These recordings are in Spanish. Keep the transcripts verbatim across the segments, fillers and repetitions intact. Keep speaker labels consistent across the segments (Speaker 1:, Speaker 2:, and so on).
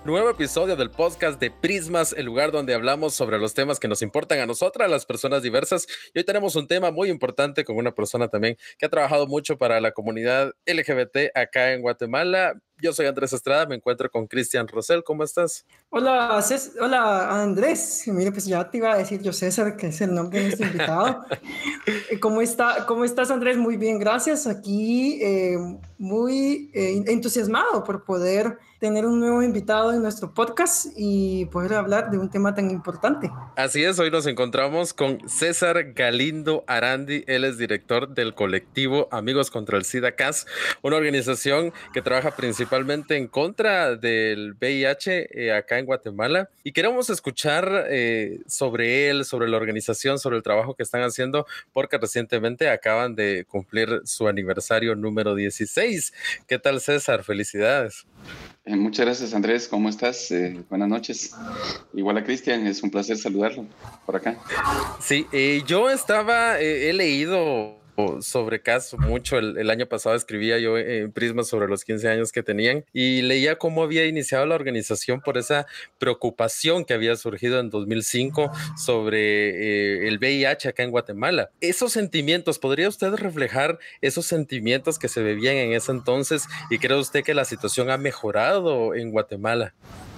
Speaker 1: Nuevo episodio del podcast de Prismas, el lugar donde hablamos sobre los temas que nos importan a nosotras, las personas diversas. Y hoy tenemos un tema muy importante con una persona también que ha trabajado mucho para la comunidad L G B T acá en Guatemala. Yo soy Andrés Estrada, me encuentro con Cristian Rosell. ¿Cómo estás?
Speaker 2: Hola, Cés- Hola Andrés. Mire, pues ya te iba a decir yo César, que es el nombre de nuestro invitado. Eh, ¿Cómo está, cómo estás, Andrés? Muy bien, gracias. Aquí eh, muy eh, entusiasmado por poder tener un nuevo invitado en nuestro podcast y poder hablar de un tema tan importante.
Speaker 1: Así es, hoy nos encontramos con César Galindo Arandi. Él es director del colectivo Amigos contra el SIDA C A S, una organización que trabaja principalmente en contra del V I H eh, acá en Guatemala. Y queremos escuchar eh, sobre él, sobre la organización, sobre el trabajo que están haciendo, porque recientemente acaban de cumplir su aniversario número dieciséis. ¿Qué tal, César? Felicidades.
Speaker 3: Eh, muchas gracias, Andrés. ¿Cómo estás? Eh, buenas noches. Igual a Cristian, es un placer saludarlo por acá.
Speaker 1: Sí, eh, yo estaba, eh, he leído sobre C A S mucho. El, el año pasado escribía yo en Prisma sobre los quince años que tenían y leía cómo había iniciado la organización por esa preocupación que había surgido en dos mil cinco sobre eh, el V I H acá en Guatemala. Esos sentimientos, ¿podría usted reflejar esos sentimientos que se vivían en ese entonces y cree usted que la situación ha mejorado en Guatemala?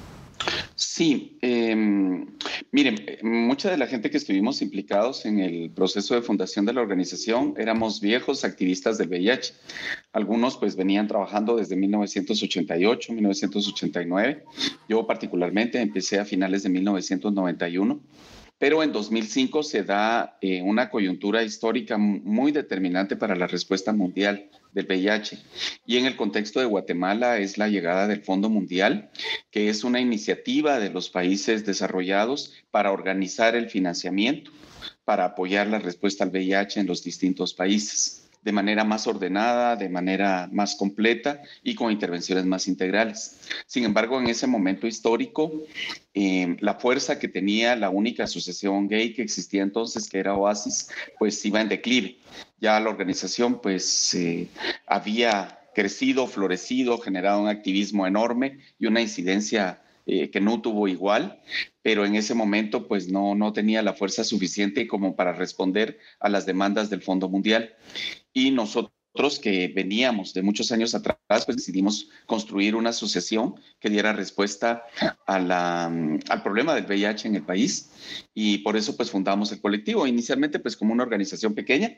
Speaker 3: Sí, eh, miren, mucha de la gente que estuvimos implicados en el proceso de fundación de la organización éramos viejos activistas del V I H. Algunos pues venían trabajando desde mil novecientos ochenta y ocho, mil novecientos ochenta y nueve. Yo particularmente empecé a finales de mil novecientos noventa y uno. Pero en dos mil cinco se da eh, una coyuntura histórica muy determinante para la respuesta mundial del V I H. Y en el contexto de Guatemala es la llegada del Fondo Mundial, que es una iniciativa de los países desarrollados para organizar el financiamiento, para apoyar la respuesta al V I H en los distintos países, de manera más ordenada, de manera más completa y con intervenciones más integrales. Sin embargo, en ese momento histórico, eh, la fuerza que tenía la única asociación gay que existía entonces, que era Oasis, pues iba en declive. Ya la organización pues eh, había crecido, florecido, generado un activismo enorme y una incidencia eh, que no tuvo igual, pero en ese momento pues no, no tenía la fuerza suficiente como para responder a las demandas del Fondo Mundial. Y nosotros que veníamos de muchos años atrás, pues decidimos construir una asociación que diera respuesta a la, al problema del V I H en el país, y por eso pues fundamos el colectivo, inicialmente pues como una organización pequeña,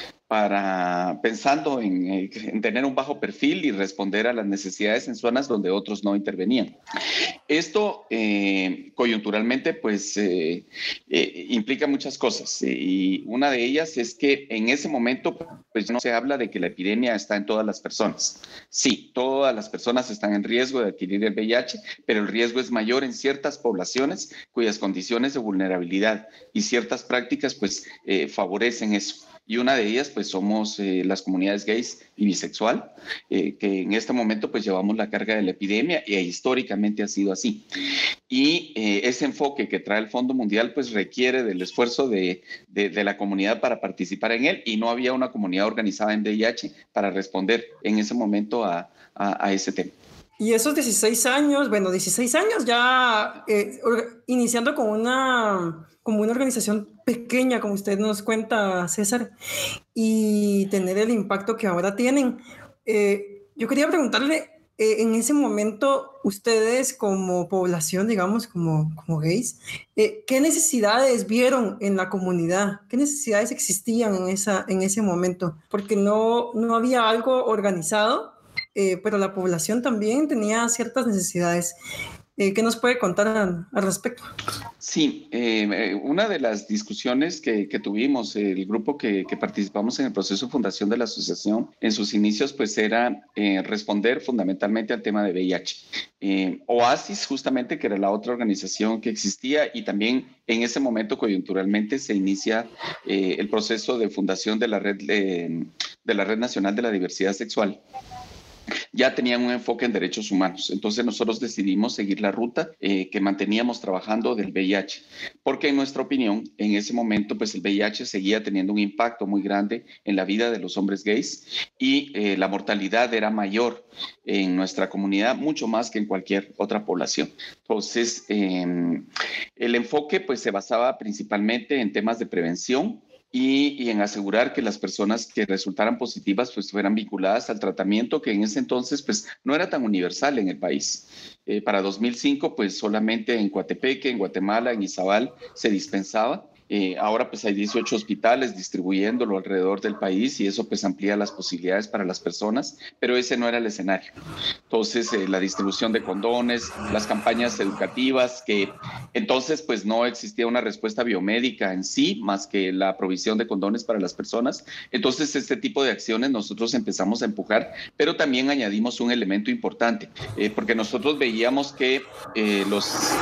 Speaker 3: para pensando en, en tener un bajo perfil y responder a las necesidades en zonas donde otros no intervenían. Esto eh, coyunturalmente pues eh, eh, implica muchas cosas, eh, y una de ellas es que en ese momento pues no se habla de que la epidemia está en todas las personas. Sí, todas las personas están en riesgo de adquirir el V I H, pero el riesgo es mayor en ciertas poblaciones cuyas condiciones de vulnerabilidad y ciertas prácticas pues eh, favorecen eso. Y una de ellas, pues, somos eh, las comunidades gays y bisexual, eh, que en este momento, pues, llevamos la carga de la epidemia y históricamente ha sido así. Y eh, ese enfoque que trae el Fondo Mundial, pues, requiere del esfuerzo de, de, de la comunidad para participar en él, y no había una comunidad organizada en V I H para responder en ese momento a, a, a ese tema.
Speaker 2: Y esos dieciséis años, bueno, dieciséis años ya eh, iniciando con una, como una organización pequeña, como usted nos cuenta, César, y tener el impacto que ahora tienen. Eh, yo quería preguntarle, eh, en ese momento, ustedes como población, digamos, como, como gays, eh, ¿qué necesidades vieron en la comunidad? ¿Qué necesidades existían en, esa, en ese momento? Porque no, no había algo organizado. Eh, pero la población también tenía ciertas necesidades. Eh, ¿Qué nos puede contar al, al respecto?
Speaker 3: Sí, eh, una de las discusiones que, que tuvimos, el grupo que, que, participamos en el proceso de fundación de la asociación, en sus inicios, pues era eh, responder fundamentalmente al tema de V I H. Eh, Oasis, justamente, que era la otra organización que existía, y también en ese momento, coyunturalmente, se inicia eh, el proceso de fundación de la red, eh, de la Red Nacional de la Diversidad Sexual. ya tenían un enfoque en derechos humanos. Entonces nosotros decidimos seguir la ruta eh, que manteníamos trabajando del V I H, porque en nuestra opinión, en ese momento, pues el V I H seguía teniendo un impacto muy grande en la vida de los hombres gays y eh, la mortalidad era mayor en nuestra comunidad, mucho más que en cualquier otra población. Entonces, eh, el enfoque pues se basaba principalmente en temas de prevención, Y, y en asegurar que las personas que resultaran positivas pues fueran vinculadas al tratamiento que en ese entonces pues no era tan universal en el país. Eh, para dos mil cinco pues solamente en Coatepeque, en Guatemala, en Izabal se dispensaba. Eh, ahora pues hay dieciocho hospitales distribuyéndolo alrededor del país y eso pues amplía las posibilidades para las personas, pero ese no era el escenario. Entonces eh, la distribución de condones, las campañas educativas, que entonces pues no existía una respuesta biomédica en sí, más que la provisión de condones para las personas. Entonces este tipo de acciones nosotros empezamos a empujar, pero también añadimos un elemento importante, eh, porque nosotros veíamos que eh, los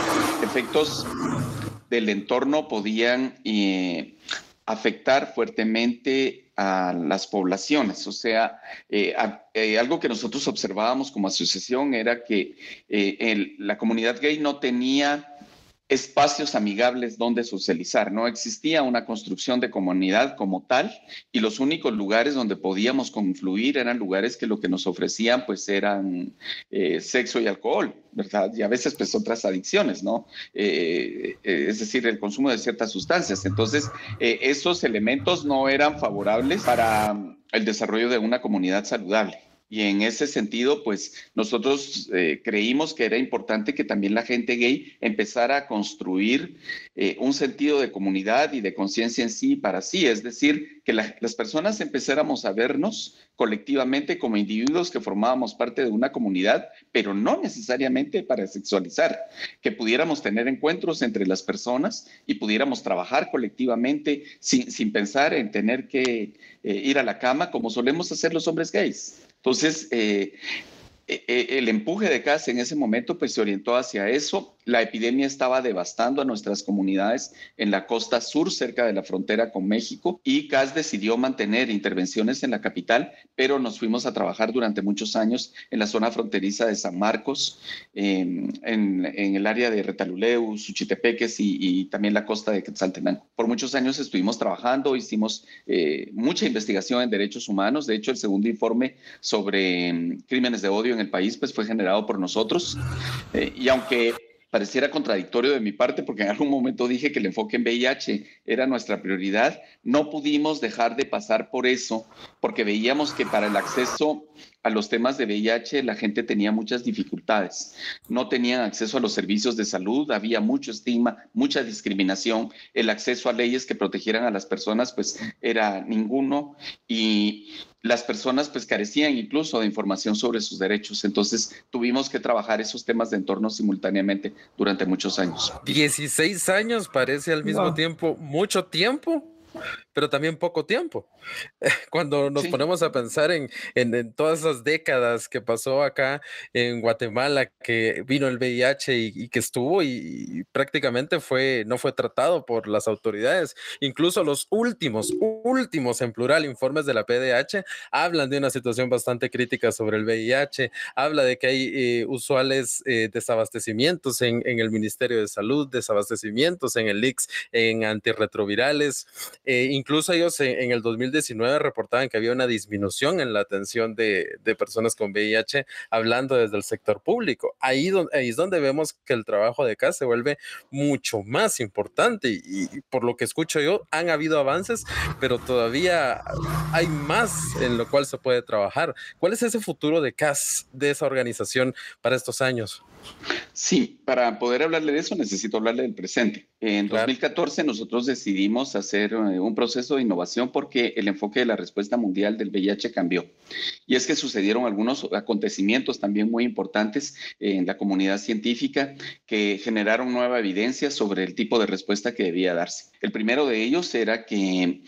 Speaker 3: efectos del entorno podían eh, afectar fuertemente a las poblaciones. O sea, eh, a, eh, algo que nosotros observábamos como asociación era que eh, el, la comunidad gay no tenía espacios amigables donde socializar. No existía una construcción de comunidad como tal y los únicos lugares donde podíamos confluir eran lugares que lo que nos ofrecían pues eran eh, sexo y alcohol, ¿verdad? Y a veces pues otras adicciones, ¿no? Eh, eh, es decir, el consumo de ciertas sustancias. Entonces, eh, esos elementos no eran favorables para el desarrollo de una comunidad saludable. Y en ese sentido, pues nosotros eh, creímos que era importante que también la gente gay empezara a construir eh, un sentido de comunidad y de conciencia en sí para sí. Es decir, que la, las personas empezáramos a vernos colectivamente como individuos que formábamos parte de una comunidad, pero no necesariamente para sexualizar, que pudiéramos tener encuentros entre las personas y pudiéramos trabajar colectivamente sin, sin pensar en tener que eh, ir a la cama como solemos hacer los hombres gays. Entonces, eh, eh, el empuje de C A S en ese momento pues, se orientó hacia eso. La epidemia estaba devastando a nuestras comunidades en la costa sur, cerca de la frontera con México, y C A S decidió mantener intervenciones en la capital, pero nos fuimos a trabajar durante muchos años en la zona fronteriza de San Marcos, en, en, en el área de Retaluleu, Suchitepeques y, y también la costa de Quetzaltenango. Por muchos años estuvimos trabajando, hicimos eh, mucha investigación en derechos humanos. De hecho, el segundo informe sobre um, crímenes de odio en el país pues, fue generado por nosotros. Eh, y aunque pareciera contradictorio de mi parte, porque en algún momento dije que el enfoque en V I H era nuestra prioridad, no pudimos dejar de pasar por eso, porque veíamos que para el acceso a los temas de V I H la gente tenía muchas dificultades, no tenían acceso a los servicios de salud, había mucho estigma, mucha discriminación, el acceso a leyes que protegieran a las personas pues era ninguno y las personas pues carecían incluso de información sobre sus derechos. Entonces tuvimos que trabajar esos temas de entorno simultáneamente durante muchos años.
Speaker 1: dieciséis años parece al mismo
Speaker 2: Wow.
Speaker 1: tiempo mucho tiempo, pero también poco tiempo. Cuando nos
Speaker 3: Sí.
Speaker 1: ponemos a pensar en, en, en todas esas décadas que pasó acá en Guatemala, que vino el V I H y, y que estuvo y, y prácticamente fue, no fue tratado por las autoridades. Incluso los últimos, últimos en plural informes de la P D H hablan de una situación bastante crítica sobre el V I H, habla de que hay eh, usuales eh, desabastecimientos en, en el Ministerio de Salud, desabastecimientos en el I C S, en antirretrovirales. Eh, incluso ellos en, en el dos mil diecinueve reportaban que había una disminución en la atención de, de personas con V I H, hablando desde el sector público. Ahí, don, ahí es donde vemos que el trabajo de C A S se vuelve mucho más importante y, y por lo que escucho yo, han habido avances, pero todavía hay más en lo cual se puede trabajar. ¿Cuál es ese futuro de C A S, de esa organización para estos años?
Speaker 3: Sí, para poder hablarle de eso necesito hablarle del presente. En
Speaker 1: Claro.
Speaker 3: dos mil catorce nosotros decidimos hacer uh, un proceso de innovación porque el enfoque de la respuesta mundial del V I H cambió. Y es que sucedieron algunos acontecimientos también muy importantes en la comunidad científica que generaron nueva evidencia sobre el tipo de respuesta que debía darse. El primero de ellos era que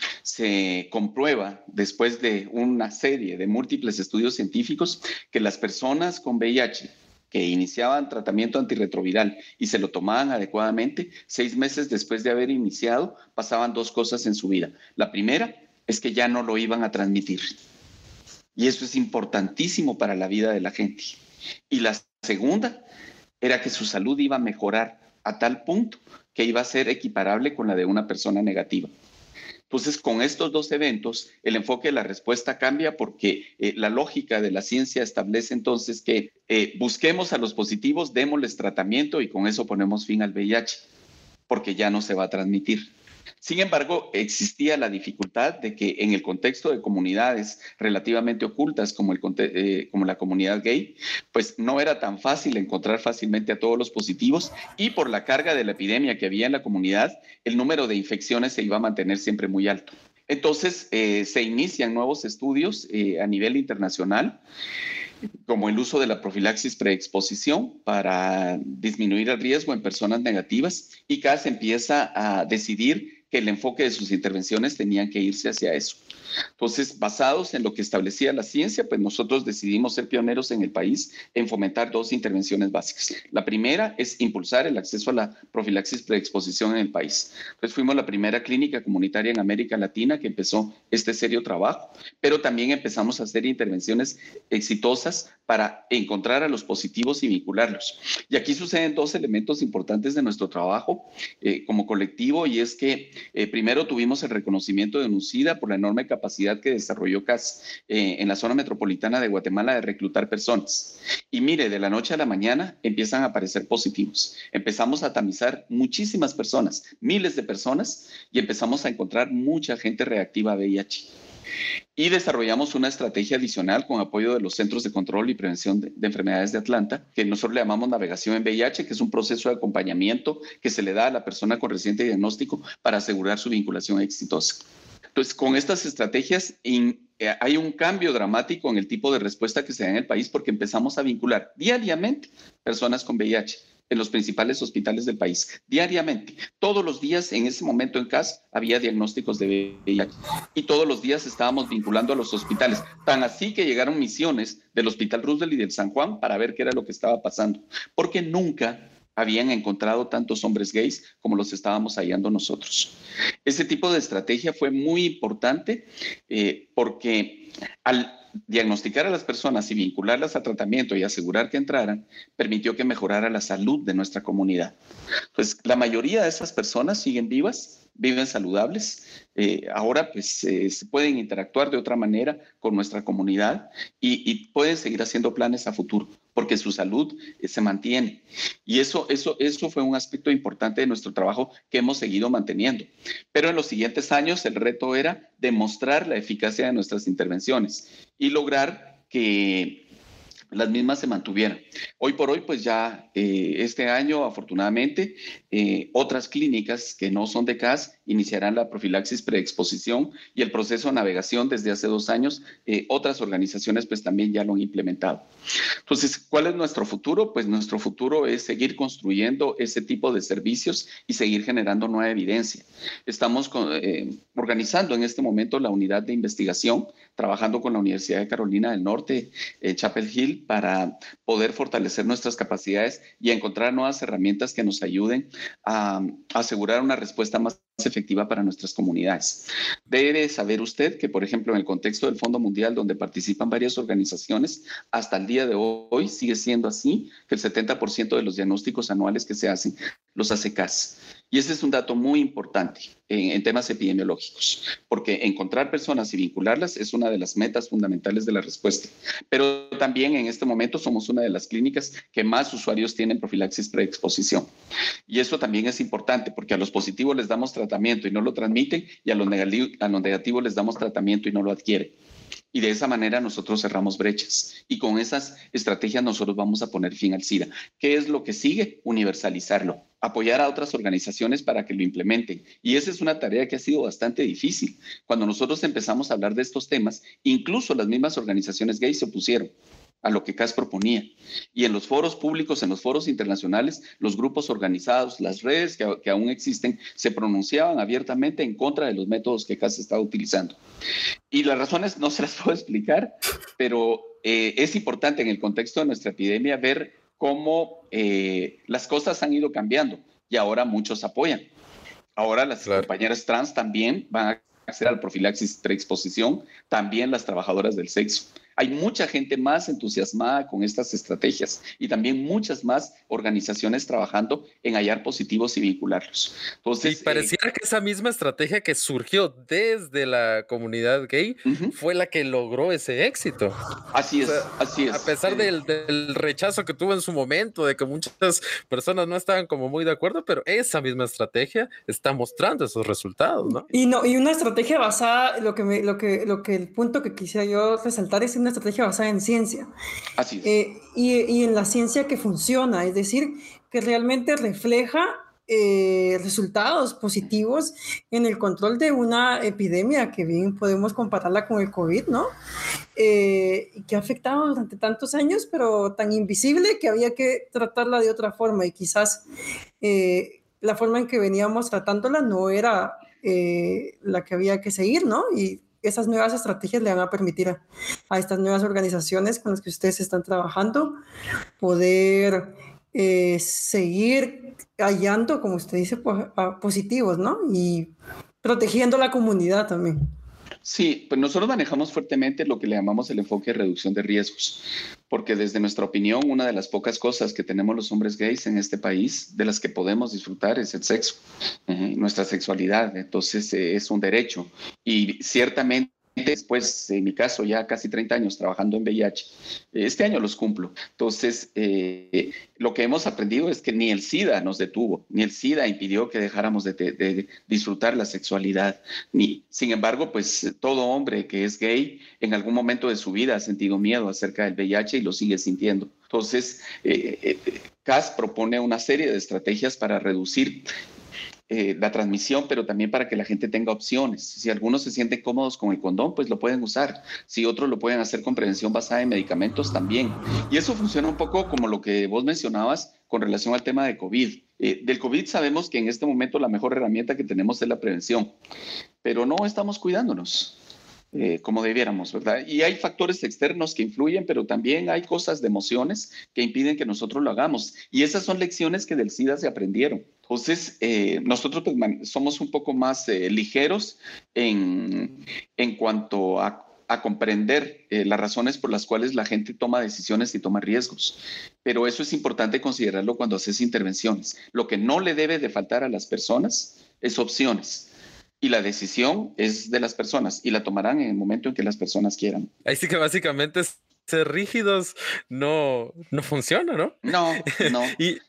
Speaker 3: se comprueba después de una serie de múltiples estudios científicos que las personas con V I H que iniciaban tratamiento antirretroviral y se lo tomaban adecuadamente, seis meses después de haber iniciado, pasaban dos cosas en su vida. La primera es que ya no lo iban a transmitir. Y eso es importantísimo para la vida de la gente. Y la segunda era que su salud iba a mejorar a tal punto que iba a ser equiparable con la de una persona negativa. Entonces, con estos dos eventos, el enfoque de la respuesta cambia porque eh, la lógica de la ciencia establece entonces que eh, busquemos a los positivos, démosles tratamiento y con eso ponemos fin al V I H, porque ya no se va a transmitir. Sin embargo, existía la dificultad de que en el contexto de comunidades relativamente ocultas como, el, eh, como la comunidad gay, pues no era tan fácil encontrar fácilmente a todos los positivos y por la carga de la epidemia que había en la comunidad, el número de infecciones se iba a mantener siempre muy alto. Entonces, eh, se inician nuevos estudios eh, a nivel internacional, como el uso de la profilaxis preexposición para disminuir el riesgo en personas negativas, y C A S empieza a decidir que el enfoque de sus intervenciones tenían que irse hacia eso. Entonces, basados en lo que establecía la ciencia, pues nosotros decidimos ser pioneros en el país en fomentar dos intervenciones básicas. La primera es impulsar el acceso a la profilaxis preexposición en el país. Entonces, fuimos la primera clínica comunitaria en América Latina que empezó este serio trabajo, pero también empezamos a hacer intervenciones exitosas para encontrar a los positivos y vincularlos. Y aquí suceden dos elementos importantes de nuestro trabajo eh, como colectivo, y es que eh, primero tuvimos el reconocimiento de UNUCIDA por la enorme capacidad que desarrolló C A S eh, en la zona metropolitana de Guatemala de reclutar personas. Y mire, de la noche a la mañana empiezan a aparecer positivos. Empezamos a tamizar muchísimas personas, miles de personas, y empezamos a encontrar mucha gente reactiva a V I H. Y desarrollamos una estrategia adicional con apoyo de los Centros de Control y Prevención de, de Enfermedades de Atlanta, que nosotros le llamamos navegación en V I H, que es un proceso de acompañamiento que se le da a la persona con reciente diagnóstico para asegurar su vinculación exitosa. Entonces, con estas estrategias in, eh, hay un cambio dramático en el tipo de respuesta que se da en el país, porque empezamos a vincular diariamente personas con V I H en los principales hospitales del país, diariamente. Todos los días, en ese momento en C A S, había diagnósticos de V I H y todos los días estábamos vinculando a los hospitales. Tan así que llegaron misiones del Hospital Roosevelt y del San Juan para ver qué era lo que estaba pasando, porque nunca habían encontrado tantos hombres gays como los estábamos hallando nosotros. Ese tipo de estrategia fue muy importante eh, porque al diagnosticar a las personas y vincularlas a tratamiento y asegurar que entraran, permitió que mejorara la salud de nuestra comunidad. Pues la mayoría de esas personas siguen vivas, viven saludables. Eh, ahora pues eh, se pueden interactuar de otra manera con nuestra comunidad y, y pueden seguir haciendo planes a futuro porque su salud eh, se mantiene. Y eso, eso, eso fue un aspecto importante de nuestro trabajo que hemos seguido manteniendo. Pero en los siguientes años el reto era demostrar la eficacia de nuestras intervenciones y lograr que las mismas se mantuvieran. Hoy por hoy, pues ya eh, este año, afortunadamente, eh, otras clínicas que no son de C A S iniciarán la profilaxis preexposición y el proceso de navegación desde hace dos años. Eh, otras organizaciones pues también ya lo han implementado. Entonces, ¿cuál es nuestro futuro? Pues nuestro futuro es seguir construyendo ese tipo de servicios y seguir generando nueva evidencia. Estamos con, eh, organizando en este momento la unidad de investigación, trabajando con la Universidad de Carolina del Norte, eh, Chapel Hill, para poder fortalecer nuestras capacidades y encontrar nuevas herramientas que nos ayuden a, a asegurar una respuesta más efectiva para nuestras comunidades. Debe saber usted que, por ejemplo, en el contexto del Fondo Mundial, donde participan varias organizaciones, hasta el día de hoy sigue siendo así, que el setenta por ciento de los diagnósticos anuales que se hacen los hace C A S. Y ese es un dato muy importante en, en temas epidemiológicos, porque encontrar personas y vincularlas es una de las metas fundamentales de la respuesta. Pero también en este momento somos una de las clínicas que más usuarios tienen profilaxis preexposición. Y eso también es importante, porque a los positivos les damos tratamiento y no lo transmiten, y a los negativos, a los negativos les damos tratamiento y no lo adquieren. Y de esa manera nosotros cerramos brechas. Y con esas estrategias nosotros vamos a poner fin al SIDA. ¿Qué es lo que sigue? Universalizarlo. Apoyar a otras organizaciones para que lo implementen. Y esa es una tarea que ha sido bastante difícil. Cuando nosotros empezamos a hablar de estos temas, incluso las mismas organizaciones gays se opusieron a lo que C A S proponía. Y en los foros públicos, en los foros internacionales, los grupos organizados, las redes que, que aún existen, se pronunciaban abiertamente en contra de los métodos que C A S estaba utilizando. Y las razones no se las puedo explicar, pero eh, es importante en el contexto de nuestra epidemia ver cómo eh, las cosas han ido cambiando y ahora muchos apoyan. Ahora las claro. compañeras trans también van a acceder al profilaxis preexposición, también las trabajadoras del sexo. hay mucha gente más entusiasmada con estas estrategias y también muchas más organizaciones trabajando en hallar positivos y vincularlos. Entonces,
Speaker 1: y pareciera eh, que esa misma estrategia que surgió desde la comunidad gay uh-huh. fue la que logró ese éxito.
Speaker 3: Así es, o sea, así es.
Speaker 1: A pesar eh, del, del rechazo que tuvo en su momento, de que muchas personas no estaban como muy de acuerdo, pero esa misma estrategia está mostrando esos resultados, ¿no?
Speaker 2: Y no, y una estrategia basada, lo que, me, lo que, lo que el punto que quisiera yo resaltar es una estrategia basada en ciencia.
Speaker 3: Así es.
Speaker 2: Eh, y, y en la ciencia que funciona, es decir, que realmente refleja Eh, resultados positivos en el control de una epidemia que bien podemos compararla con el COVID, ¿no? Eh, y que ha afectado durante tantos años, pero tan invisible que había que tratarla de otra forma y quizás eh, la forma en que veníamos tratándola no era eh, la que había que seguir, ¿no? Y esas nuevas estrategias le van a permitir a, a estas nuevas organizaciones con las que ustedes están trabajando poder eh, seguir hallando, como usted dice, positivos, ¿no? Y protegiendo la comunidad también.
Speaker 3: Sí, pues nosotros manejamos fuertemente lo que le llamamos el enfoque de reducción de riesgos, porque desde nuestra opinión, una de las pocas cosas que tenemos los hombres gays en este país, de las que podemos disfrutar, es el sexo, eh, nuestra sexualidad. Entonces, eh, es un derecho. Y ciertamente, después, en mi caso, ya casi treinta años trabajando en V I H, este año los cumplo. Entonces, eh, lo que hemos aprendido es que ni el SIDA nos detuvo, ni el SIDA impidió que dejáramos de, de, de disfrutar la sexualidad. Ni, sin embargo, pues todo hombre que es gay en algún momento de su vida ha sentido miedo acerca del V I H y lo sigue sintiendo. Entonces, eh, eh, C A S propone una serie de estrategias para reducir Eh, la transmisión, pero también para que la gente tenga opciones. Si algunos se sienten cómodos con el condón, pues lo pueden usar. Si otros lo pueden hacer con prevención basada en medicamentos, también. Y eso funciona un poco como lo que vos mencionabas con relación al tema de COVID. Eh, del COVID sabemos que en este momento la mejor herramienta que tenemos es la prevención, pero no estamos cuidándonos. Eh, como debiéramos, ¿verdad? Y hay factores externos que influyen, pero también hay cosas de emociones que impiden que nosotros lo hagamos. Y esas son lecciones que del SIDA se aprendieron. Entonces, eh, nosotros pues, man, somos un poco más eh, ligeros en, en cuanto a, a comprender eh, las razones por las cuales la gente toma decisiones y toma riesgos. Pero eso es importante considerarlo cuando haces intervenciones. Lo que no le debe de faltar a las personas es opciones. Y la decisión es de las personas y la tomarán en el momento en que las personas quieran.
Speaker 1: Ahí sí que básicamente ser rígidos no, no funciona, ¿no?
Speaker 3: No, no.
Speaker 1: y,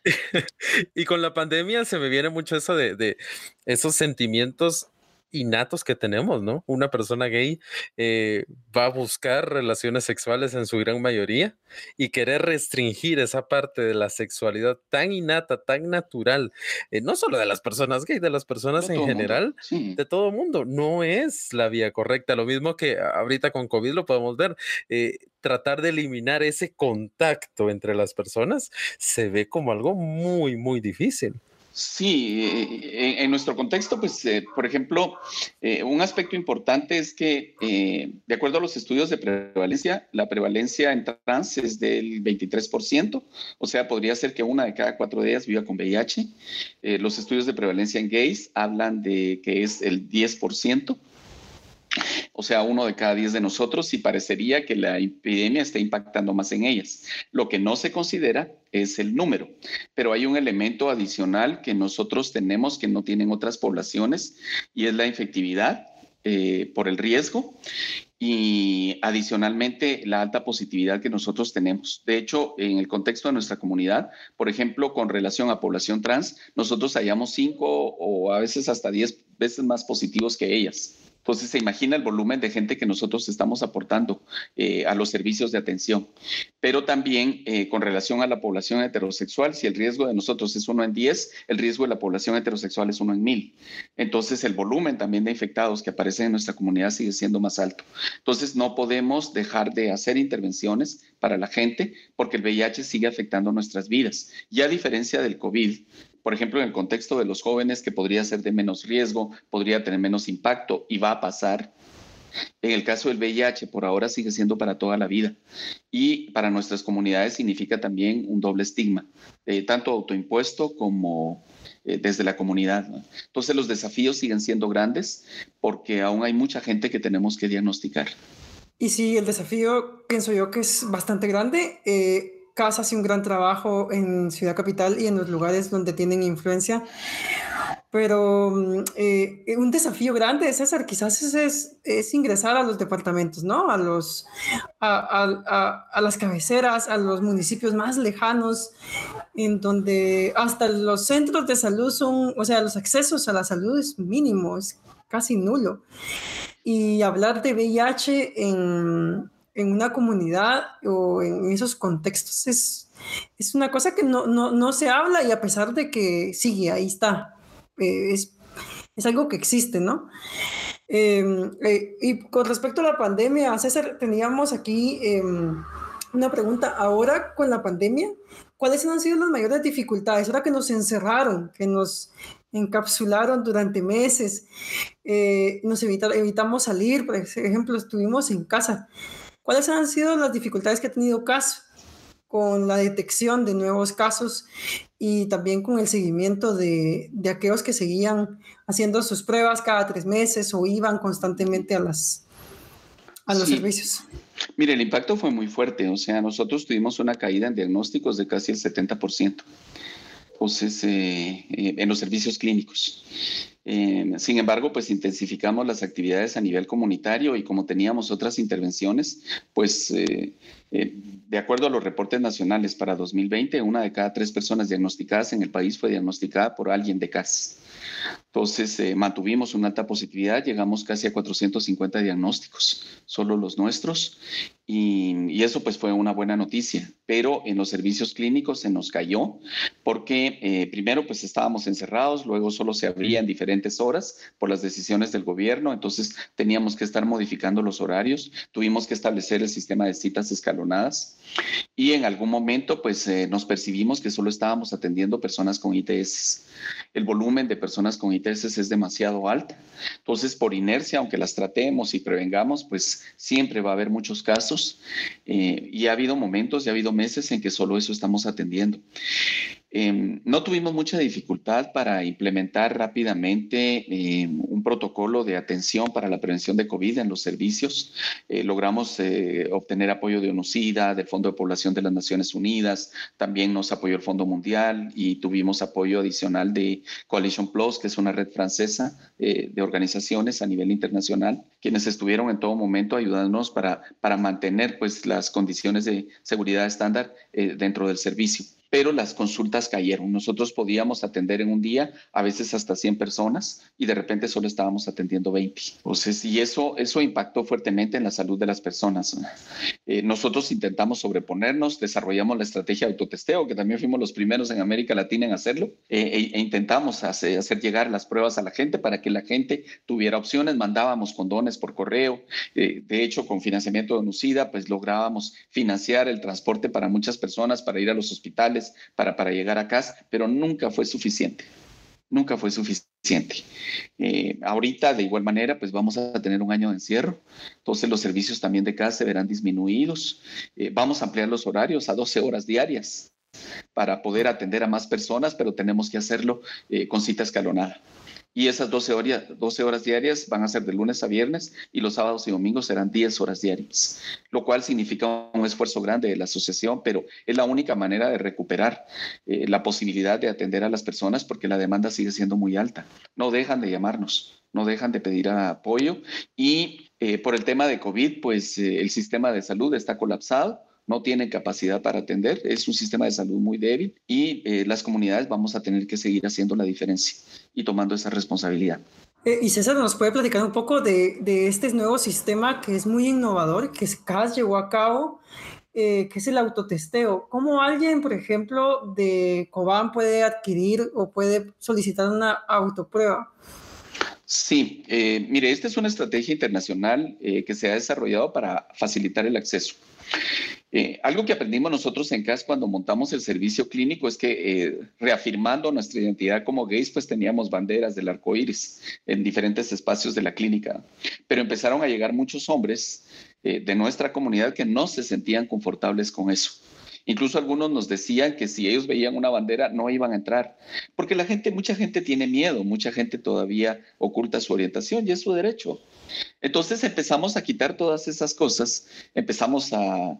Speaker 1: y con la pandemia se me viene mucho eso de, de esos sentimientos innatos que tenemos, ¿no? Una persona gay eh, va a buscar relaciones sexuales en su gran mayoría y querer restringir esa parte de la sexualidad tan innata, tan natural, eh, no solo de las personas gay, de las personas de en general, sí. de todo el mundo, no es la vía correcta. Lo mismo que ahorita con COVID lo podemos ver, eh, tratar de eliminar ese contacto entre las personas se ve como algo muy, muy difícil.
Speaker 3: Sí, en, en nuestro contexto, pues, eh, por ejemplo, eh, un aspecto importante es que, eh, de acuerdo a los estudios de prevalencia, la prevalencia en trans es del veintitrés por ciento, o sea, podría ser que una de cada cuatro de ellas viva con V I H. Eh, los estudios de prevalencia en gays hablan de que es el diez por ciento. O sea, uno de cada diez de nosotros, y parecería que la epidemia está impactando más en ellas. Lo que no se considera es el número, pero hay un elemento adicional que nosotros tenemos que no tienen otras poblaciones y es la infectividad eh, por el riesgo y adicionalmente la alta positividad que nosotros tenemos. De hecho, en el contexto de nuestra comunidad, por ejemplo, con relación a población trans, nosotros hallamos cinco o a veces hasta diez veces más positivos que ellas. Entonces se imagina el volumen de gente que nosotros estamos aportando eh, a los servicios de atención. Pero también eh, con relación a la población heterosexual, si el riesgo de nosotros es uno en diez, el riesgo de la población heterosexual es uno en mil. Entonces el volumen también de infectados que aparecen en nuestra comunidad sigue siendo más alto. Entonces no podemos dejar de hacer intervenciones para la gente porque el V I H sigue afectando nuestras vidas. Y a diferencia del COVID, por ejemplo, en el contexto de los jóvenes, que podría ser de menos riesgo, podría tener menos impacto y va a pasar. En el caso del V I H, por ahora sigue siendo para toda la vida. Y para nuestras comunidades significa también un doble estigma, eh, tanto autoimpuesto como eh, desde la comunidad, ¿no? Entonces los desafíos siguen siendo grandes porque aún hay mucha gente que tenemos que diagnosticar.
Speaker 2: Y sí, el desafío pienso yo que es bastante grande. Eh, C A S hace un gran trabajo en Ciudad Capital y en los lugares donde tienen influencia, pero eh, un desafío grande, César, quizás es, es, es ingresar a los departamentos, ¿no? A, los, a, a, a, a las cabeceras, a los municipios más lejanos, en donde hasta los centros de salud son, o sea, los accesos a la salud es mínimo, es casi nulo. Y hablar de V I H en, en una comunidad o en esos contextos es, es una cosa que no, no, no se habla, y a pesar de que sigue, ahí está, eh, es, es algo que existe, ¿no? Eh, eh, y con respecto a la pandemia, César, teníamos aquí eh, una pregunta. Ahora con la pandemia, ¿cuáles han sido las mayores dificultades? Ahora que nos encerraron, que nos encapsularon durante meses, eh, nos evita, evitamos salir, por ejemplo, estuvimos en casa. ¿Cuáles han sido las dificultades que ha tenido C A S con la detección de nuevos casos y también con el seguimiento de, de aquellos que seguían haciendo sus pruebas cada tres meses o iban constantemente a, las, a los sí. servicios?
Speaker 3: Mire, el impacto fue muy fuerte. O sea, nosotros tuvimos una caída en diagnósticos de casi el setenta por ciento. Entonces, eh, eh, en los servicios clínicos. Eh, sin embargo, pues intensificamos las actividades a nivel comunitario y como teníamos otras intervenciones, pues eh, eh, de acuerdo a los reportes nacionales para dos mil veinte, una de cada tres personas diagnosticadas en el país fue diagnosticada por alguien de C A S. Entonces, eh, mantuvimos una alta positividad, llegamos casi a cuatrocientos cincuenta diagnósticos, solo los nuestros, y, y eso pues fue una buena noticia, pero en los servicios clínicos se nos cayó porque eh, primero pues estábamos encerrados, luego solo se abría en diferentes horas por las decisiones del gobierno, entonces teníamos que estar modificando los horarios, tuvimos que establecer el sistema de citas escalonadas y en algún momento pues eh, nos percibimos que solo estábamos atendiendo personas con I T S. El volumen de personas con I T S es demasiado alto. Entonces, por inercia, aunque las tratemos y prevengamos, pues siempre va a haber muchos casos. Eh, y ha habido momentos y ha habido meses en que solo eso estamos atendiendo. Eh, no tuvimos mucha dificultad para implementar rápidamente eh, un protocolo de atención para la prevención de COVID en los servicios. Eh, logramos eh, obtener apoyo de ONUCIDA, del Fondo de Población de las Naciones Unidas, también nos apoyó el Fondo Mundial y tuvimos apoyo adicional de Coalition Plus, que es una red francesa eh, de organizaciones a nivel internacional, quienes estuvieron en todo momento ayudándonos para, para mantener pues, las condiciones de seguridad estándar eh, dentro del servicio. Pero las consultas cayeron. Nosotros podíamos atender en un día a veces hasta cien personas y de repente solo estábamos atendiendo veinte. Entonces, y eso, eso impactó fuertemente en la salud de las personas. Eh, nosotros intentamos sobreponernos, desarrollamos la estrategia de autotesteo, que también fuimos los primeros en América Latina en hacerlo, eh, e, e intentamos hacer, hacer llegar las pruebas a la gente para que la gente tuviera opciones. Mandábamos condones por correo. Eh, de hecho, con financiamiento de ONUCIDA, pues lográbamos financiar el transporte para muchas personas para ir a los hospitales, Para, para llegar a casa, pero nunca fue suficiente, nunca fue suficiente. Eh, ahorita, de igual manera, pues vamos a tener un año de encierro, entonces los servicios también de casa se verán disminuidos, eh, vamos a ampliar los horarios a doce horas diarias para poder atender a más personas, pero tenemos que hacerlo eh, con cita escalonada. Y esas doce horas, doce horas diarias van a ser de lunes a viernes y los sábados y domingos serán diez horas diarias, lo cual significa un esfuerzo grande de la asociación, pero es la única manera de recuperar eh, la posibilidad de atender a las personas porque la demanda sigue siendo muy alta. No dejan de llamarnos, no dejan de pedir apoyo y eh, por el tema de COVID, pues eh, el sistema de salud está colapsado. No tienen capacidad para atender, es un sistema de salud muy débil y eh, las comunidades vamos a tener que seguir haciendo la diferencia y tomando esa responsabilidad.
Speaker 2: Eh, y César, ¿nos puede platicar un poco de, de este nuevo sistema que es muy innovador, que C A S llevó a cabo, eh, que es el autotesteo? ¿Cómo alguien, por ejemplo, de Cobán puede adquirir o puede solicitar una autoprueba?
Speaker 3: Sí, eh, mire, esta es una estrategia internacional eh, que se ha desarrollado para facilitar el acceso. Eh, algo que aprendimos nosotros en C A S cuando montamos el servicio clínico es que eh, reafirmando nuestra identidad como gays, pues teníamos banderas del arco iris en diferentes espacios de la clínica. Pero empezaron a llegar muchos hombres eh, de nuestra comunidad que no se sentían confortables con eso. Incluso algunos nos decían que si ellos veían una bandera no iban a entrar, porque la gente, mucha gente tiene miedo, mucha gente todavía oculta su orientación y es su derecho. Entonces empezamos a quitar todas esas cosas, empezamos a,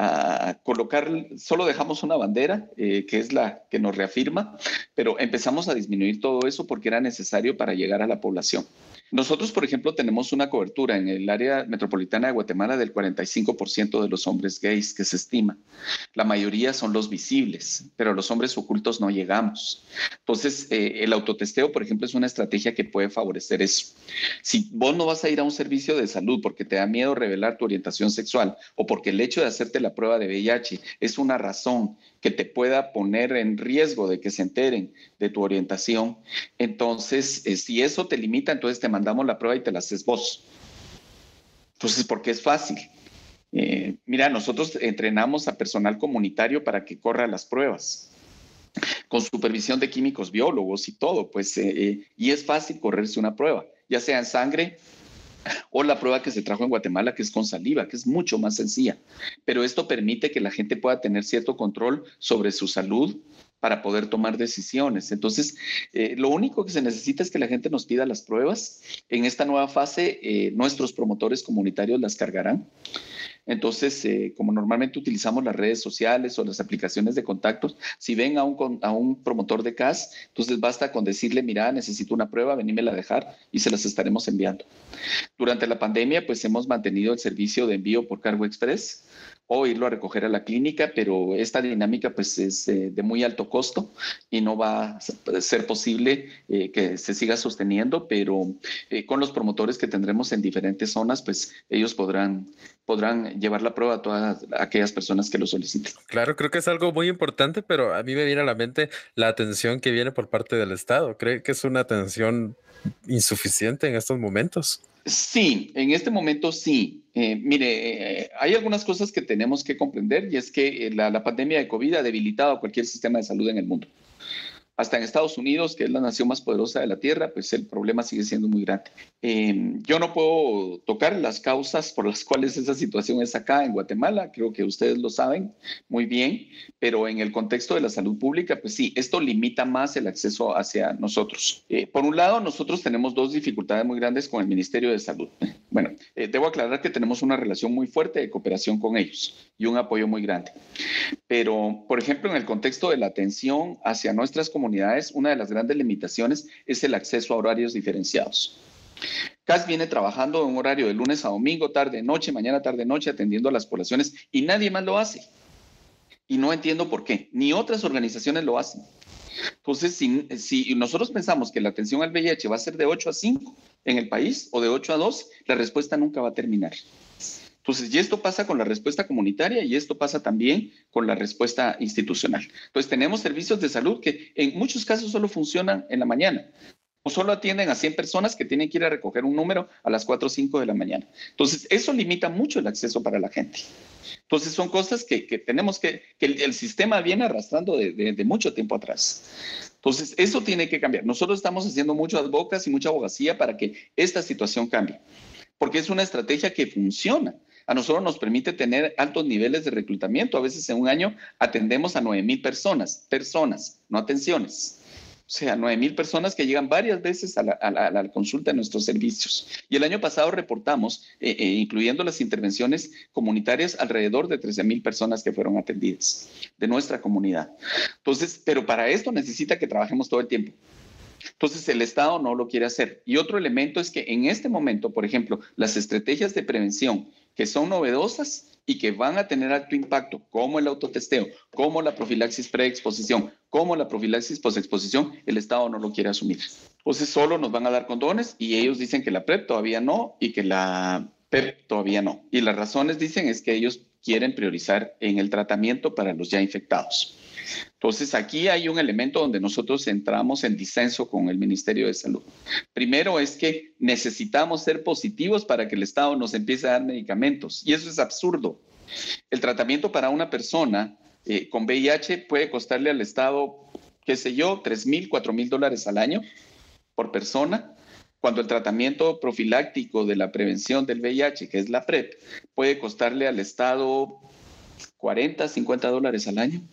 Speaker 3: a colocar, solo dejamos una bandera, eh, que es la que nos reafirma, pero empezamos a disminuir todo eso porque era necesario para llegar a la población. Nosotros, por ejemplo, tenemos una cobertura en el área metropolitana de Guatemala del cuarenta y cinco por ciento de los hombres gays que se estima. La mayoría son los visibles, pero a los hombres ocultos no llegamos. Entonces, eh, el autotesteo, por ejemplo, es una estrategia que puede favorecer eso. Si vos no vas a ir a un servicio de salud porque te da miedo revelar tu orientación sexual o porque el hecho de hacerte la prueba de V I H es una razón que te pueda poner en riesgo de que se enteren de tu orientación, entonces, eh, si eso te limita, entonces te mandamos la prueba y te la haces vos. Entonces, porque es fácil. Eh, mira, nosotros entrenamos a personal comunitario para que corra las pruebas, con supervisión de químicos biólogos y todo, pues, eh, eh, y es fácil correrse una prueba, ya sea en sangre o la prueba que se trajo en Guatemala, que es con saliva, que es mucho más sencilla. Pero esto permite que la gente pueda tener cierto control sobre su salud para poder tomar decisiones. Entonces, eh, lo único que se necesita es que la gente nos pida las pruebas. En esta nueva fase, eh, nuestros promotores comunitarios las cargarán. Entonces, eh, como normalmente utilizamos las redes sociales o las aplicaciones de contactos, si ven a un, a un promotor de C A S, entonces basta con decirle, mira, necesito una prueba, venímela a dejar y se las estaremos enviando. Durante la pandemia, pues hemos mantenido el servicio de envío por cargo express o irlo a recoger a la clínica, pero esta dinámica pues es eh, de muy alto costo y no va a ser posible eh, que se siga sosteniendo, pero eh, con los promotores que tendremos en diferentes zonas, pues ellos podrán, podrán llevar la prueba a todas aquellas personas que lo soliciten.
Speaker 1: Claro, creo que es algo muy importante, pero a mí me viene a la mente la atención que viene por parte del Estado. ¿Cree que es una atención insuficiente en estos momentos?
Speaker 3: Sí, en este momento sí. Eh, mire, eh, hay algunas cosas que tenemos que comprender y es que la, la pandemia de COVID ha debilitado cualquier sistema de salud en el mundo. Hasta en Estados Unidos, que es la nación más poderosa de la Tierra, pues el problema sigue siendo muy grande. Eh, yo no puedo tocar las causas por las cuales esa situación es acá en Guatemala, creo que ustedes lo saben muy bien, pero en el contexto de la salud pública, pues sí, esto limita más el acceso hacia nosotros. Eh, por un lado, nosotros tenemos dos dificultades muy grandes con el Ministerio de Salud. Bueno, eh, debo aclarar que tenemos una relación muy fuerte de cooperación con ellos y un apoyo muy grande. Pero, por ejemplo, en el contexto de la atención hacia nuestras comunidades, una de las grandes limitaciones es el acceso a horarios diferenciados. C A S viene trabajando en un horario de lunes a domingo, tarde, noche, mañana, tarde, noche, atendiendo a las poblaciones y nadie más lo hace. Y no entiendo por qué, ni otras organizaciones lo hacen. Entonces, si, si nosotros pensamos que la atención al V I H va a ser de ocho a cinco en el país o de ocho a dos, la respuesta nunca va a terminar. Entonces, y esto pasa con la respuesta comunitaria y esto pasa también con la respuesta institucional. Entonces, tenemos servicios de salud que en muchos casos solo funcionan en la mañana o solo atienden a cien personas que tienen que ir a recoger un número a las cuatro o cinco de la mañana. Entonces, eso limita mucho el acceso para la gente. Entonces, son cosas que, que tenemos que, que el, el sistema viene arrastrando de, de, de mucho tiempo atrás. Entonces, eso tiene que cambiar. Nosotros estamos haciendo muchas bocas y mucha abogacía para que esta situación cambie, porque es una estrategia que funciona. A nosotros nos permite tener altos niveles de reclutamiento. A veces en un año atendemos a nueve mil personas, personas, no atenciones. O sea, nueve mil personas que llegan varias veces a la, a, la, a la consulta de nuestros servicios. Y el año pasado reportamos, eh, eh, incluyendo las intervenciones comunitarias, alrededor de trece mil personas que fueron atendidas de nuestra comunidad. Entonces, pero para esto necesita que trabajemos todo el tiempo. Entonces, el Estado no lo quiere hacer. Y otro elemento es que en este momento, por ejemplo, las estrategias de prevención que son novedosas y que van a tener alto impacto, como el autotesteo, como la profilaxis preexposición, como la profilaxis posexposición, el Estado no lo quiere asumir. Entonces, solo nos van a dar condones y ellos dicen que la PrEP todavía no y que la PEP todavía no. Y las razones, dicen, es que ellos quieren priorizar en el tratamiento para los ya infectados. Entonces, aquí hay un elemento donde nosotros entramos en disenso con el Ministerio de Salud. Primero es que necesitamos ser positivos para que el Estado nos empiece a dar medicamentos, y eso es absurdo. El tratamiento para una persona eh, con V I H puede costarle al Estado, qué sé yo, tres mil, cuatro mil dólares al año por persona, cuando el tratamiento profiláctico de la prevención del V I H, que es la PrEP, puede costarle al Estado cuarenta, cincuenta dólares al año.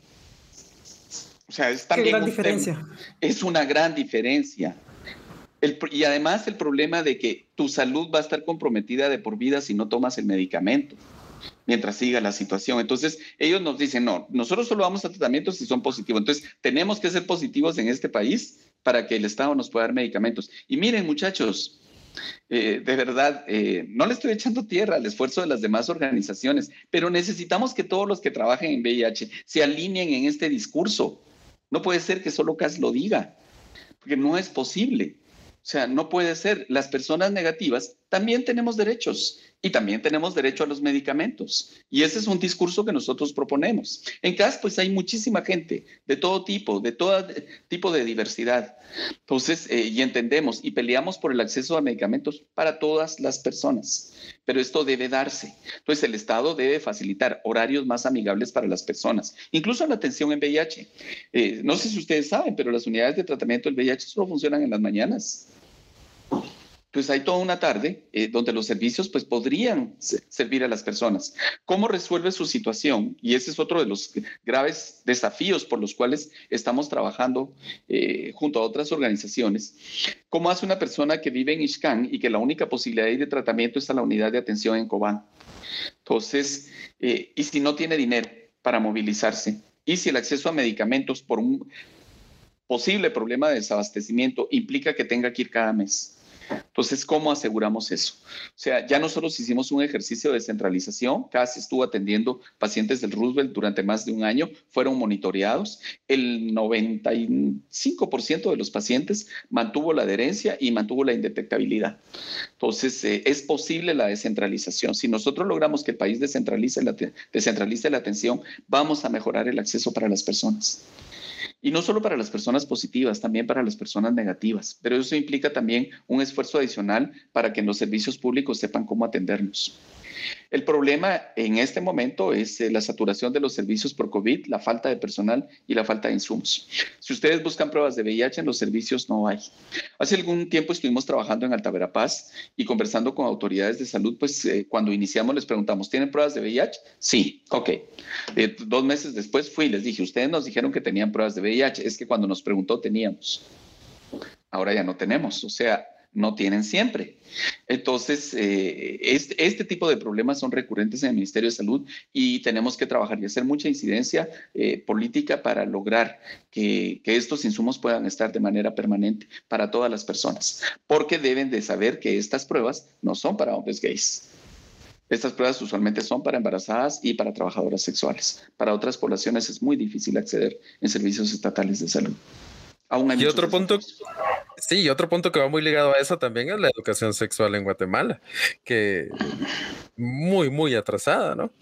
Speaker 3: O sea, es también
Speaker 2: Qué gran
Speaker 3: un
Speaker 2: diferencia.
Speaker 3: tema, es una gran diferencia. El, y además el problema de que tu salud va a estar comprometida de por vida si no tomas el medicamento mientras siga la situación. Entonces, ellos nos dicen, no, nosotros solo vamos a tratamientos si son positivos. Entonces, tenemos que ser positivos en este país para que el Estado nos pueda dar medicamentos. Y miren, muchachos, eh, de verdad, eh, no le estoy echando tierra al esfuerzo de las demás organizaciones, pero necesitamos que todos los que trabajen en V I H se alineen en este discurso. No puede ser que solo C A S lo diga, porque no es posible. O sea, no puede ser. Las personas negativas también tenemos derechos y también tenemos derecho a los medicamentos. Y ese es un discurso que nosotros proponemos. En C A S, pues hay muchísima gente de todo tipo, de todo tipo de diversidad. Entonces, eh, y entendemos y peleamos por el acceso a medicamentos para todas las personas. Pero esto debe darse. Entonces, el Estado debe facilitar horarios más amigables para las personas, incluso la atención en V I H. Eh, no sé si ustedes saben, pero las unidades de tratamiento del V I H solo funcionan en las mañanas. Pues hay toda una tarde eh, donde los servicios pues, podrían servir a las personas. ¿Cómo resuelve su situación? Y ese es otro de los graves desafíos por los cuales estamos trabajando eh, junto a otras organizaciones. ¿Cómo hace una persona que vive en Ixcán y que la única posibilidad de tratamiento es a la unidad de atención en Cobán? Entonces, eh, ¿y si no tiene dinero para movilizarse? ¿Y si el acceso a medicamentos por un posible problema de desabastecimiento implica que tenga que ir cada mes? Entonces, ¿cómo aseguramos eso? O sea, ya nosotros hicimos un ejercicio de descentralización. C A S estuvo atendiendo pacientes del Roosevelt durante más de un año, fueron monitoreados. El noventa y cinco por ciento de los pacientes mantuvo la adherencia y mantuvo la indetectabilidad. Entonces, eh, es posible la descentralización. Si nosotros logramos que el país descentralice la, descentralice la atención, vamos a mejorar el acceso para las personas. Y no solo para las personas positivas, también para las personas negativas. Pero eso implica también un esfuerzo adicional para que en los servicios públicos sepan cómo atendernos. El problema en este momento es eh, la saturación de los servicios por COVID, la falta de personal y la falta de insumos. Si ustedes buscan pruebas de V I H en los servicios, no hay. Hace algún tiempo estuvimos trabajando en Alta Verapaz y conversando con autoridades de salud, pues eh, cuando iniciamos les preguntamos, ¿tienen pruebas de V I H? Sí, ok. Eh, dos meses después fui y les dije, ustedes nos dijeron que tenían pruebas de V I H, es que cuando nos preguntó teníamos. Ahora ya no tenemos, o sea, no tienen siempre. Entonces, eh, este, este tipo de problemas son recurrentes en el Ministerio de Salud y tenemos que trabajar y hacer mucha incidencia eh, política para lograr que, que estos insumos puedan estar de manera permanente para todas las personas, porque deben de saber que estas pruebas no son para hombres gays. Estas pruebas usualmente son para embarazadas y para trabajadoras sexuales. Para otras poblaciones es muy difícil acceder en servicios estatales de salud. Aún hay
Speaker 1: y otro punto,
Speaker 3: desafíos.
Speaker 1: sí, otro punto que va muy ligado a eso también es la educación sexual en Guatemala, que muy, muy atrasada, ¿no?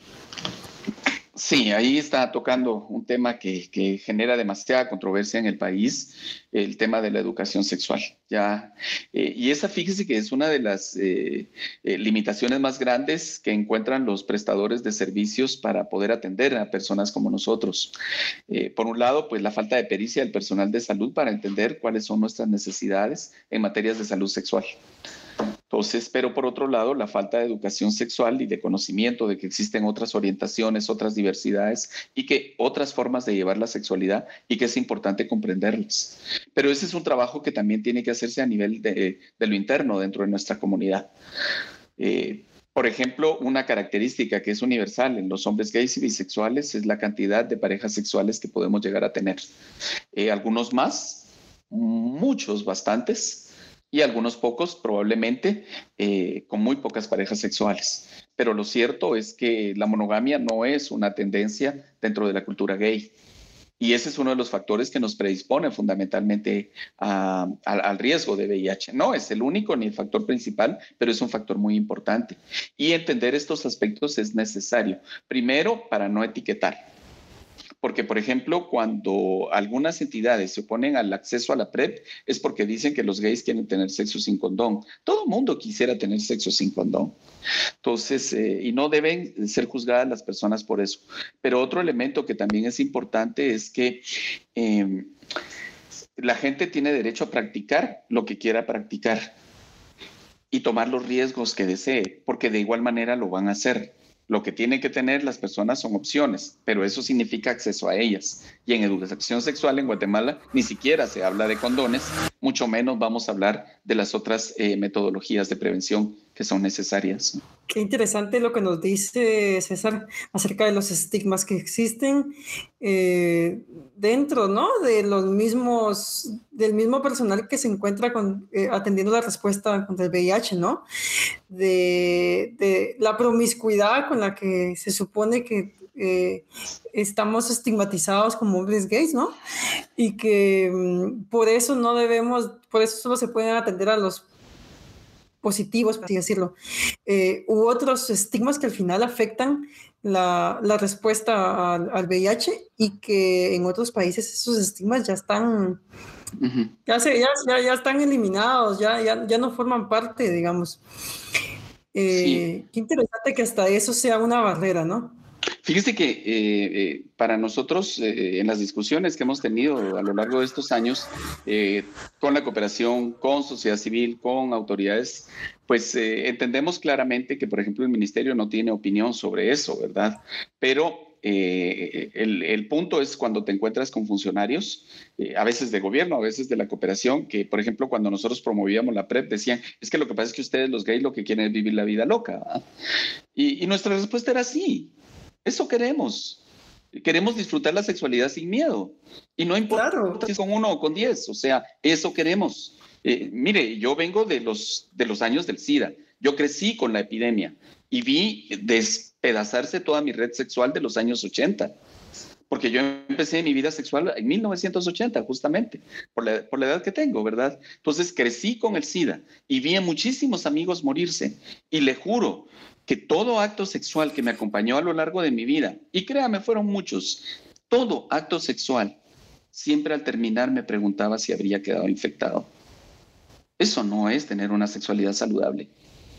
Speaker 3: Sí, ahí está tocando un tema que, que genera demasiada controversia en el país, el tema de la educación sexual. Ya, eh, y esa, fíjese que es una de las eh, eh, limitaciones más grandes que encuentran los prestadores de servicios para poder atender a personas como nosotros. Eh, por un lado, pues la falta de pericia del personal de salud para entender cuáles son nuestras necesidades en materias de salud sexual. Entonces, pero por otro lado, la falta de educación sexual y de conocimiento de que existen otras orientaciones, otras diversidades y que otras formas de llevar la sexualidad y que es importante comprenderlas. Pero ese es un trabajo que también tiene que hacerse a nivel de, de lo interno dentro de nuestra comunidad. Eh, por ejemplo, una característica que es universal en los hombres gays y bisexuales es la cantidad de parejas sexuales que podemos llegar a tener. Eh, algunos más, muchos, bastantes, y algunos pocos probablemente eh, con muy pocas parejas sexuales. Pero lo cierto es que la monogamia no es una tendencia dentro de la cultura gay. Y ese es uno de los factores que nos predispone fundamentalmente a, a, al riesgo de V I H. No es el único ni el factor principal, pero es un factor muy importante. Y entender estos aspectos es necesario. Primero, para no etiquetar. Porque, por ejemplo, cuando algunas entidades se oponen al acceso a la PrEP, es porque dicen que los gays quieren tener sexo sin condón. Todo el mundo quisiera tener sexo sin condón. Entonces, eh, y no deben ser juzgadas las personas por eso. Pero otro elemento que también es importante es que eh, la gente tiene derecho a practicar lo que quiera practicar y tomar los riesgos que desee, porque de igual manera lo van a hacer. Lo que tienen que tener las personas son opciones, pero eso significa acceso a ellas. Y en educación sexual en Guatemala ni siquiera se habla de condones, mucho menos vamos a hablar de las otras eh, metodologías de prevención que son necesarias.
Speaker 2: Qué interesante lo que nos dice César acerca de los estigmas que existen eh, dentro, ¿no? De los mismos, del mismo personal que se encuentra con, eh, atendiendo la respuesta contra el V I H, ¿no? De, de la promiscuidad con la que se supone que eh, estamos estigmatizados como hombres gays, ¿no? Y que um, por eso no debemos, por eso solo se pueden atender a los positivos, por así decirlo, eh, u otros estigmas que al final afectan la, la respuesta al, al V I H y que en otros países esos estigmas ya están, uh-huh. ya, se, ya, ya, ya están eliminados, ya, ya, ya no forman parte, digamos. Eh, sí. Qué interesante que hasta eso sea una barrera, ¿no?
Speaker 3: Fíjese que eh, eh, para nosotros, eh, en las discusiones que hemos tenido a lo largo de estos años, eh, con la cooperación, con sociedad civil, con autoridades, pues eh, entendemos claramente que, por ejemplo, el ministerio no tiene opinión sobre eso, ¿verdad? Pero eh, el, el punto es cuando te encuentras con funcionarios, eh, a veces de gobierno, a veces de la cooperación, que, por ejemplo, cuando nosotros promovíamos la PrEP, decían, es que lo que pasa es que ustedes, los gays, lo que quieren es vivir la vida loca, ¿verdad? Y, y nuestra respuesta era sí. Eso queremos. Queremos disfrutar la sexualidad sin miedo. Y no importa claro. si es con uno o con diez. O sea, eso queremos. Eh, mire, yo vengo de los, de los años del SIDA. Yo crecí con la epidemia y vi despedazarse toda mi red sexual de los años ochenta. Porque yo empecé mi vida sexual en mil novecientos ochenta, justamente, por la, por la edad que tengo, ¿verdad? Entonces crecí con el SIDA y vi a muchísimos amigos morirse. Y le juro que todo acto sexual que me acompañó a lo largo de mi vida, y créame, fueron muchos, todo acto sexual, siempre al terminar me preguntaba si habría quedado infectado. Eso no es tener una sexualidad saludable.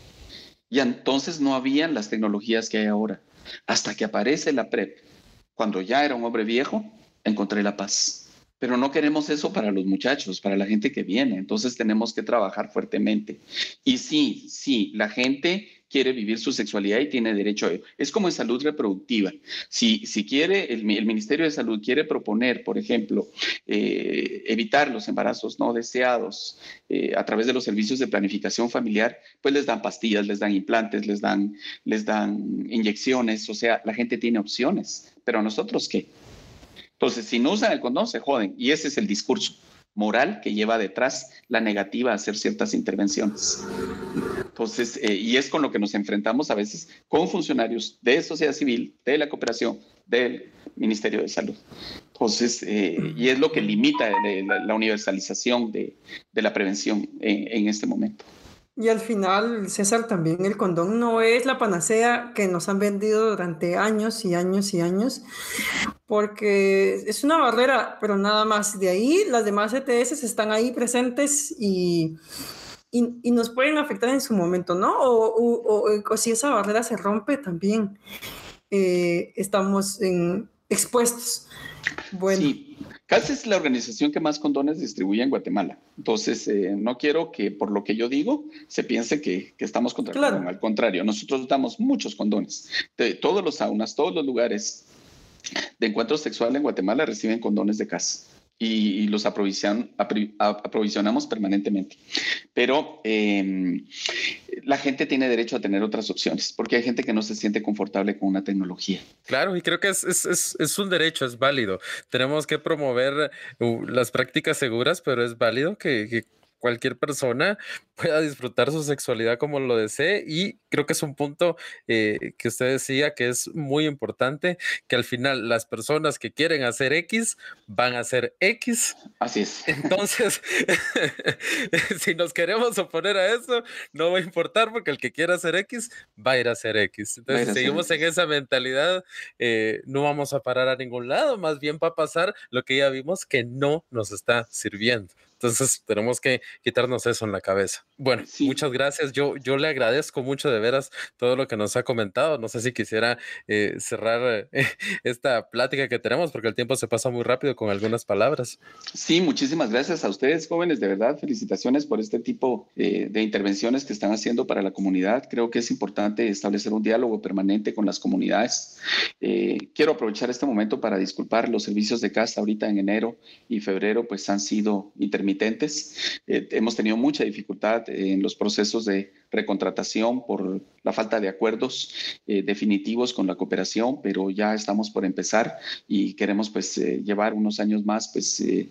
Speaker 3: Y entonces no habían las tecnologías que hay ahora. Hasta que aparece la PrEP. Cuando ya era un hombre viejo, encontré la paz. Pero no queremos eso para los muchachos, para la gente que viene. Entonces tenemos que trabajar fuertemente. Y sí, sí, la gente quiere vivir su sexualidad y tiene derecho a ello. Es como en salud reproductiva. Si, si quiere, el, el Ministerio de Salud quiere proponer, por ejemplo, eh, evitar los embarazos no deseados eh, a través de los servicios de planificación familiar, pues les dan pastillas, les dan implantes, les dan, les dan inyecciones. O sea, la gente tiene opciones. ¿Pero nosotros qué? Entonces, si no usan el condón, se joden. Y ese es el discurso moral que lleva detrás la negativa a hacer ciertas intervenciones. Entonces, eh, y es con lo que nos enfrentamos a veces con funcionarios de sociedad civil, de la cooperación, del Ministerio de Salud. Entonces, eh, y es lo que limita la, la universalización de, de la prevención en, en este momento.
Speaker 2: Y al final, César, también el condón no es la panacea que nos han vendido durante años y años y años, porque es una barrera, pero nada más. De ahí, las demás E T S están ahí presentes y, y, y nos pueden afectar en su momento, ¿no? O, o, o, o si esa barrera se rompe, también eh, estamos en, expuestos. Bueno.
Speaker 3: Sí. C A S es la organización que más condones distribuye en Guatemala. Entonces, eh, no quiero que por lo que yo digo se piense que, que estamos contra el condón. Al contrario, nosotros damos muchos condones. De todos los saunas, todos los lugares de encuentro sexual en Guatemala reciben condones de C A S y, y los aprovision, apri, aprovisionamos permanentemente. Pero eh, la gente tiene derecho a tener otras opciones porque hay gente que no se siente confortable con una tecnología.
Speaker 1: Claro, y creo que es, es, es, es un derecho, es válido. Tenemos que promover uh, las prácticas seguras, pero es válido que, que cualquier persona pueda disfrutar su sexualidad como lo desee, y creo que es un punto eh, que usted decía que es muy importante, que al final las personas que quieren hacer X van a hacer X.
Speaker 3: Así es.
Speaker 1: Entonces, si nos queremos oponer a eso, no va a importar, porque el que quiera hacer X va a ir a hacer X. Entonces, si seguimos en esa mentalidad, eh, no vamos a parar a ningún lado, más bien va a pasar lo que ya vimos que no nos está sirviendo. Entonces tenemos que quitarnos eso en la cabeza. Bueno, sí. Muchas gracias. Yo, yo le agradezco mucho de veras todo lo que nos ha comentado. No sé si quisiera eh, cerrar eh, esta plática que tenemos, porque el tiempo se pasa muy rápido con algunas palabras.
Speaker 3: Sí, muchísimas gracias a ustedes, jóvenes. De verdad, felicitaciones por este tipo eh, de intervenciones que están haciendo para la comunidad. Creo que es importante establecer un diálogo permanente con las comunidades. Eh, quiero aprovechar este momento para disculpar los servicios de casa ahorita en enero y febrero, pues han sido intermitentes. Eh, hemos tenido mucha dificultad en los procesos de recontratación por la falta de acuerdos eh, definitivos con la cooperación, pero ya estamos por empezar y queremos pues eh, llevar unos años más pues eh,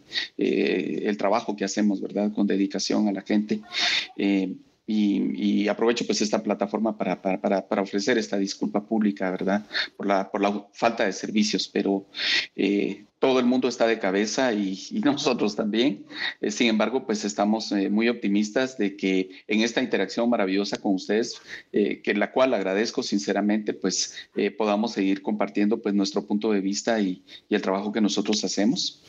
Speaker 3: eh, el trabajo que hacemos, ¿verdad? Con dedicación a la gente. Eh, Y, y aprovecho pues esta plataforma para, para, para, para ofrecer esta disculpa pública, ¿verdad? Por la, por la falta de servicios, pero eh, todo el mundo está de cabeza y, y nosotros también. Eh, sin embargo, pues estamos eh, muy optimistas de que en esta interacción maravillosa con ustedes, eh, que la cual agradezco sinceramente, pues eh, podamos seguir compartiendo pues nuestro punto de vista y, y el trabajo que nosotros hacemos.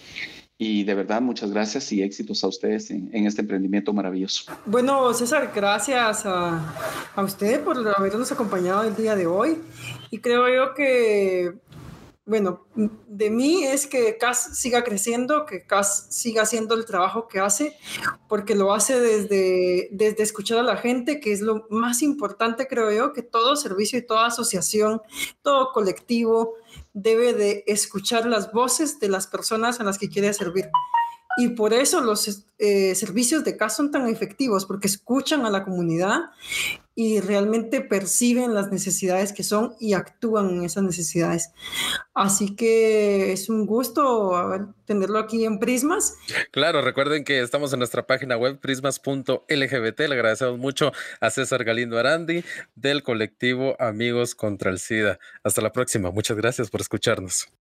Speaker 3: Y de verdad, muchas gracias y éxitos a ustedes en, en este emprendimiento maravilloso.
Speaker 2: Bueno, César, gracias a, a usted por habernos acompañado el día de hoy. Y creo yo que, bueno, de mí es que C A S siga creciendo, que C A S siga haciendo el trabajo que hace, porque lo hace desde, desde escuchar a la gente, que es lo más importante, creo yo, que todo servicio y toda asociación, todo colectivo debe de escuchar las voces de las personas a las que quiere servir. Y por eso los eh, servicios de C A S son tan efectivos, porque escuchan a la comunidad y realmente perciben las necesidades que son y actúan en esas necesidades. Así que es un gusto tenerlo aquí en Prismas.
Speaker 1: Claro, recuerden que estamos en nuestra página web prismas punto l g b t. Le agradecemos mucho a César Galindo Arandi del colectivo Amigos contra el SIDA. Hasta la próxima. Muchas gracias por escucharnos.